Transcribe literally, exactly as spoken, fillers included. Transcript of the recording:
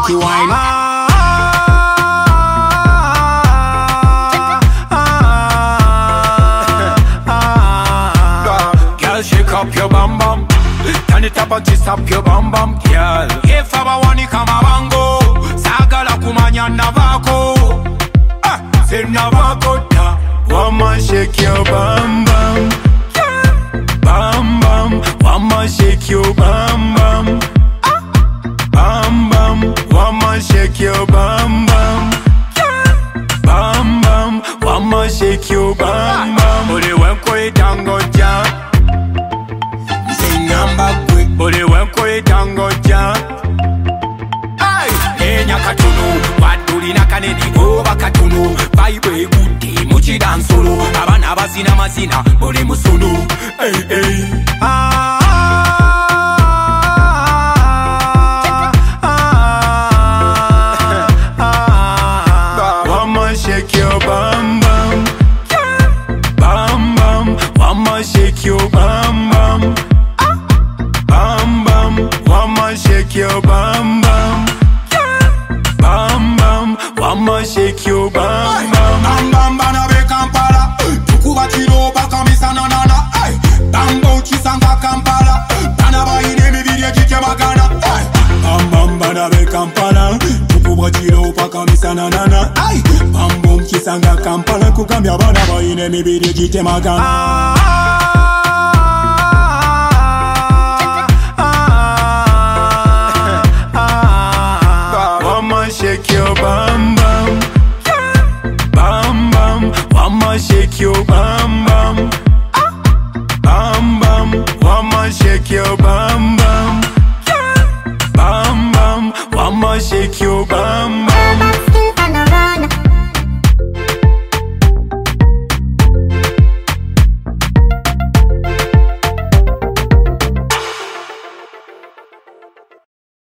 make you wine. Ah, ah, ah. Girl, shake up your bum bum. Turn it up and twist up your bum bum, girl. If I want it, come bango. Sagala kumanya navako. Ah, say navako da. Woman, shake your bum bum. Bum bum. Woman, shake your bum bum. Bum bum. Woman, shake your bum bum. Bum bum. Woman, shake your bum bum. Uli wenko itango jam. Buli wenko itango jam. Nenya katono wadulina kanedi oba katono vibe egudde mukidansolo abana bazina mazina buli musolo. Hey, hey. Ah, ah, ah. Woman, shake your bum bum. Bum bum. Woman, shake your bum bum. Bum bum, woman, shake your bum bum. Bum bum, woman, shake your bum bum. Bam bam bana be Kampala. Tukuba chiro baka misa na na na. Bambo chisanga Kampala. Bana ba ine mi video jike magana. Bam bam bana be Kampala. Tukuba chiro baka misa na na na. Bambo chisanga Kampala. Kukambia bana ba ine mi video jike magana. Shake your bum bum. Bum bum. Woman, shake your bum bum.